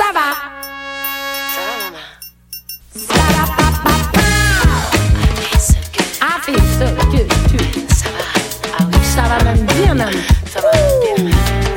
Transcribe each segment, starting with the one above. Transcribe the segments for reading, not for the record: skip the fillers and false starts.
Ça va? Ça va, maman? I feel so good too. Ça va? Ah oui, Ça va même bien même. ça va bien.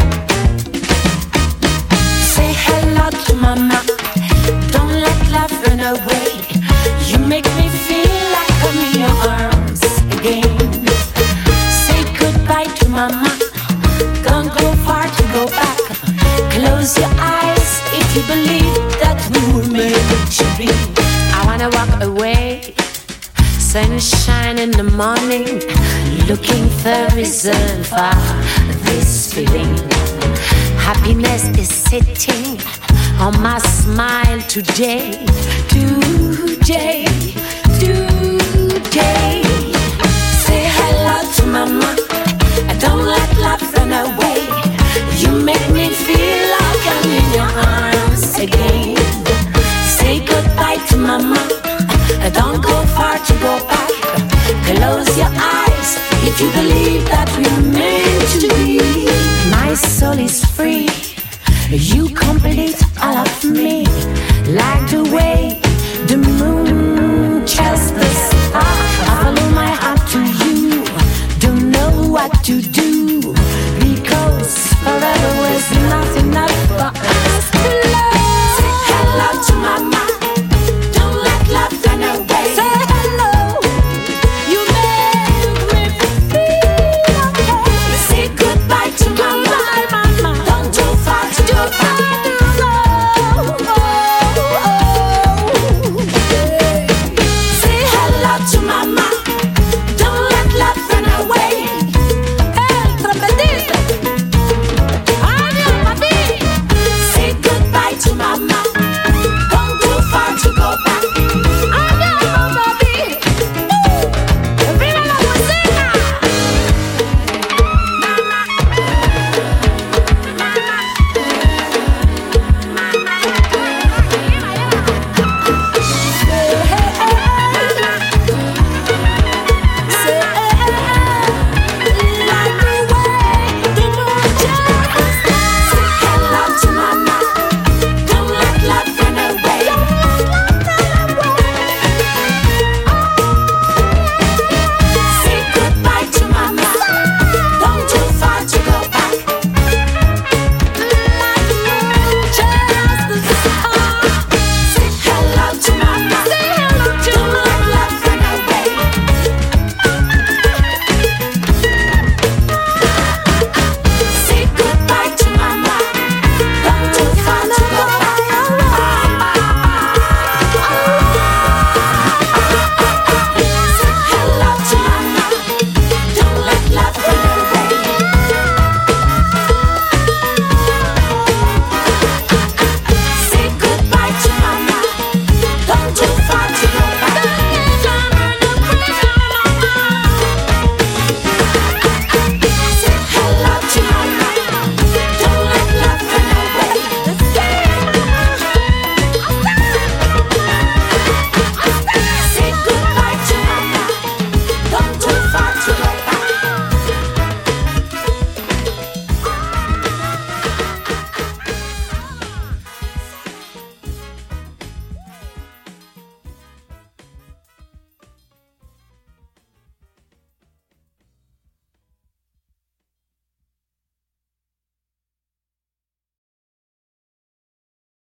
Say hello to mama. Don't let love run away. You make me feel like I'm in your arms again. Say goodbye to mama. Don't go far to go back. Close your eyes if you believe that we were made to be. I wanna walk away. Sunshine in the morning. Looking for reason for this feeling. Happiness is sitting on my smile today. Today, today. Say hello to mama. Don't let love run away. You make me feel like I'm in your arms again. Say goodbye to mama. Don't go far to go back. Close your eyes if you believe that we're meant to be. My soul is free. You complete all of me. Like the way the moon just the star. I follow my heart to you. Don't know what to do.